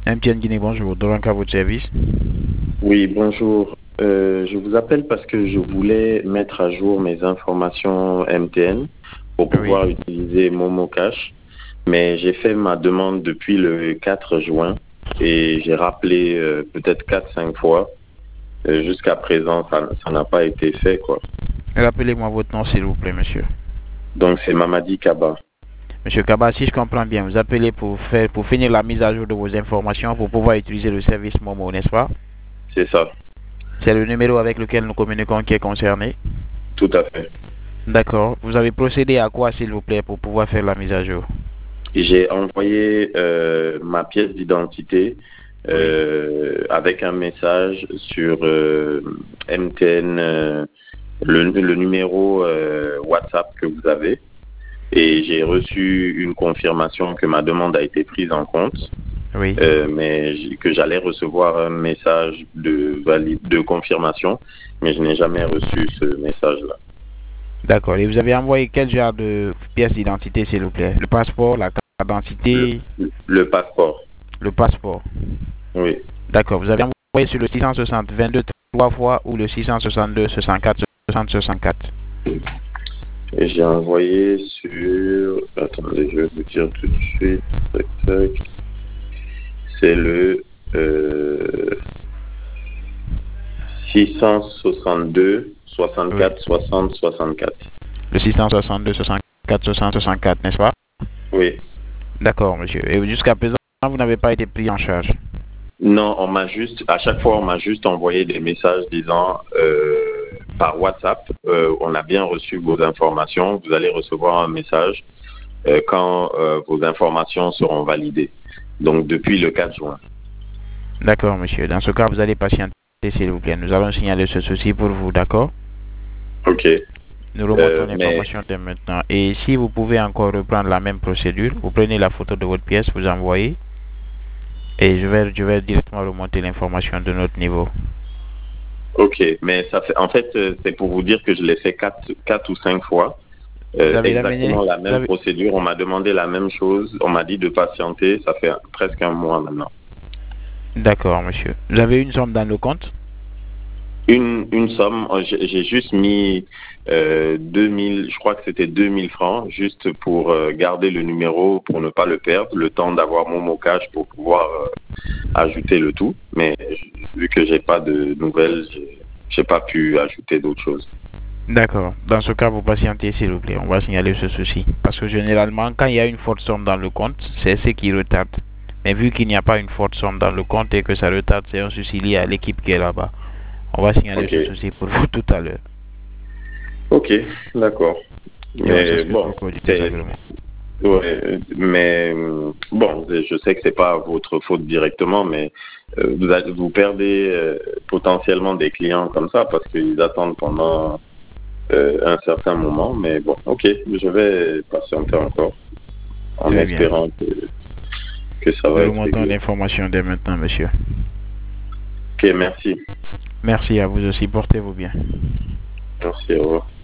MTN Guinée, bonjour. Dorank à votre service. Oui, bonjour. Je vous appelle parce que je voulais mettre à jour mes informations MTN pour Oui. pouvoir utiliser Momo Cash. Mais j'ai fait ma demande depuis le 4 juin et j'ai rappelé peut-être 4-5 fois. Jusqu'à présent, ça n'a pas été fait, quoi. Rappelez-moi votre nom, s'il vous plaît, monsieur. Donc, c'est Mamadi Kaba. Monsieur Kaba, si je comprends bien, vous appelez pour finir la mise à jour de vos informations pour pouvoir utiliser le service Momo, n'est-ce pas? C'est ça, C'est le numéro avec lequel nous communiquons qui est concerné. tout à fait. D'accord. Vous avez procédé à quoi, s'il vous plaît, pour pouvoir faire la mise à jour? J'ai envoyé ma pièce d'identité avec un message sur MTN, le numéro WhatsApp que vous avez. Et j'ai reçu une confirmation que ma demande a été prise en compte, Oui. mais que j'allais recevoir un message de confirmation, mais je n'ai jamais reçu ce message-là. D'accord. Et vous avez envoyé quel genre de pièce d'identité, s'il vous plaît? Le passeport, la carte d'identité, Le passeport, le passeport. oui. D'accord. Vous avez envoyé sur le 660 22 3 fois ou le 662 64 60 64. Et j'ai envoyé sur... Attendez, je vais vous dire tout de suite. Tac, tac. C'est le 662 64 60 64. Le 662 64 60 64, n'est-ce pas? Oui. D'accord, monsieur. Et jusqu'à présent, vous n'avez pas été pris en charge? Non, à chaque fois, on m'a juste envoyé des messages disant par WhatsApp, on a bien reçu vos informations, vous allez recevoir un message quand vos informations seront validées. Donc, depuis le 4 juin. D'accord, monsieur. Dans ce cas, vous allez patienter, s'il vous plaît. Nous allons signaler ce souci pour vous, d'accord? Ok. Nous remontons l'information dès maintenant. Et si vous pouvez encore reprendre la même procédure, vous prenez la photo de votre pièce, vous envoyez, et je vais directement remonter l'information de notre niveau. Ok, mais ça fait, en fait, c'est pour vous dire que je l'ai fait 4 ou 5 fois. Exactement la même procédure. On m'a demandé la même chose. On m'a dit de patienter. Ça fait presque un mois maintenant. D'accord, monsieur. Vous avez une somme dans le compte? Une somme, j'ai juste mis 2000, je crois que c'était 2000 francs, juste pour garder le numéro, pour ne pas le perdre, le temps d'avoir mon mot cash pour pouvoir ajouter le tout. Mais vu que j'ai pas de nouvelles, j'ai pas pu ajouter d'autres choses. D'accord. Dans ce cas, vous patientez, s'il vous plaît. On va signaler ce souci. Parce que généralement, quand il y a une forte somme dans le compte, c'est ce qui retarde. Mais vu qu'il n'y a pas une forte somme dans le compte et que ça retarde, c'est un souci lié à l'équipe qui est là-bas. On va signaler ce souci pour vous tout à l'heure. Ok, d'accord. Mais bon, je sais que c'est pas votre faute directement, mais vous perdez potentiellement des clients comme ça parce qu'ils attendent pendant un certain moment. Mais bon, ok, je vais patienter encore en espérant que ça va être réglé. Nous remontons l'information dès maintenant, monsieur. Ok, merci. Merci à vous aussi. Portez-vous bien. Merci, au revoir.